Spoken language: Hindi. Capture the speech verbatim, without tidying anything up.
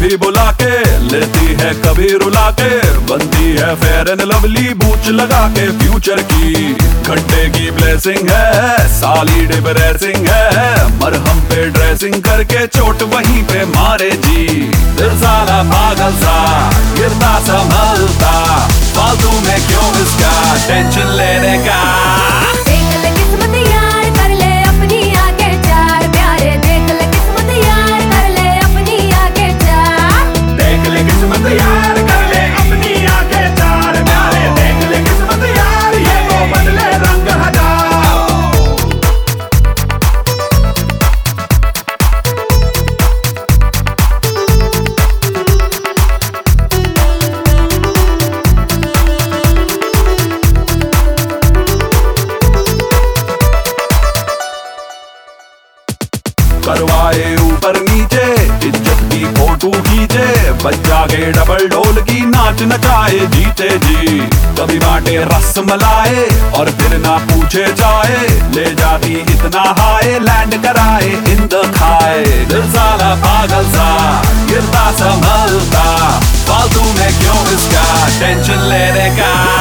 कभी बुला के, लेती है कभी रुला के, बनती है फेयर एंड लवली बूच लगा के। फ्यूचर की घंटे की ब्लेसिंग है, साली डिप्रेसिंग है, मरहम पे ड्रेसिंग करके चोट वहीं पे मारे जी। दिल साला पागल सा गिरता संभलता, फालतू में क्यों इसका टेंशन लेने का। करवाए ऊपर नीचे, इज्जत की फोटो खींचे, बच्चा के डबल ढोल की नाच नचाए जीते जी। कभी बांटे रस मलाई और फिर ना पूछे जाए, ले जाती इतना हाय लैंड कराए इन द खाए। दिल साला पागल सा गिरता संभलता, फालतू में क्यों इसका टेंशन लेने का।